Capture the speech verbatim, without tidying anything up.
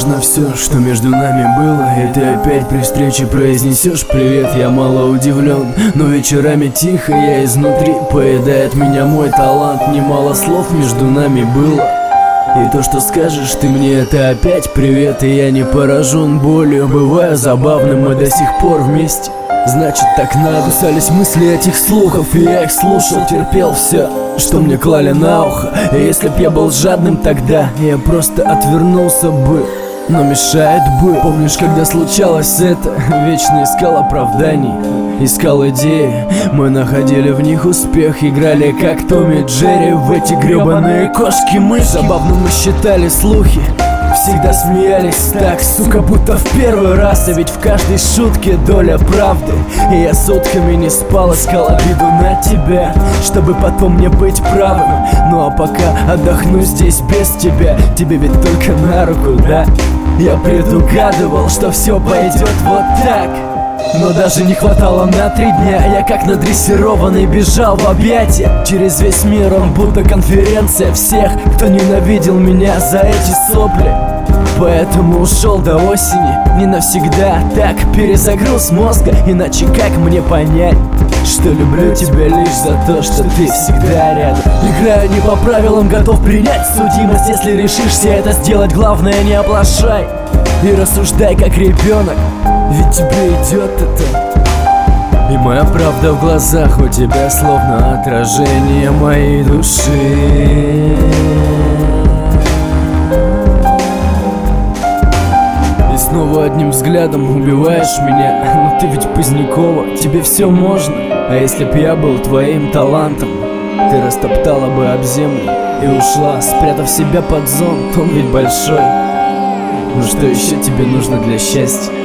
важно все, что между нами было. И ты опять при встрече произнесешь привет. Я мало удивлен, но вечерами тихо я изнутри. Поедает меня мой талант, немало слов между нами было. И то, что скажешь ты мне, это опять привет. И я не поражен болью, бываю забавным, мы до сих пор вместе. Значит, так надо. Кусались мысли этих слухов, и я их слушал, терпел все, что мне клали на ухо. И если б я был жадным тогда, я просто отвернулся бы, но мешает бы. Помнишь, когда случалось это? Вечно искал оправданий, искал идеи. Мы находили в них успех, играли как Том и Джерри в эти гребаные кошки-мышки. Забавно мы считали слухи, всегда смеялись так, сука, будто в первый раз. А ведь в каждой шутке доля правды. И я сутками не спал, искал обиду на тебя, чтобы потом мне быть правым. Ну а пока отдохну здесь без тебя. Тебе ведь только на руку, да? Я предугадывал, что все пойдет вот так. Но даже не хватало на три дня. Я как надрессированный бежал в объятия. Через весь мир он будто конференция всех, кто ненавидел меня за эти сопли. Поэтому ушел до осени, не навсегда. Так перезагруз мозга, иначе как мне понять, что люблю тебя лишь за то, что ты всегда рядом. Играю не по правилам, готов принять судимость. Если решишься это сделать, главное не оплошай и рассуждай как ребенок, ведь тебе идет это. И моя правда в глазах у тебя словно отражение моей души. И снова одним взглядом убиваешь меня. Но ты ведь Позднякова, тебе все можно. А если б я был твоим талантом, ты растоптала бы об землю и ушла, спрятав себя под зонт. Он ведь большой. Ну что еще тебе нужно для счастья?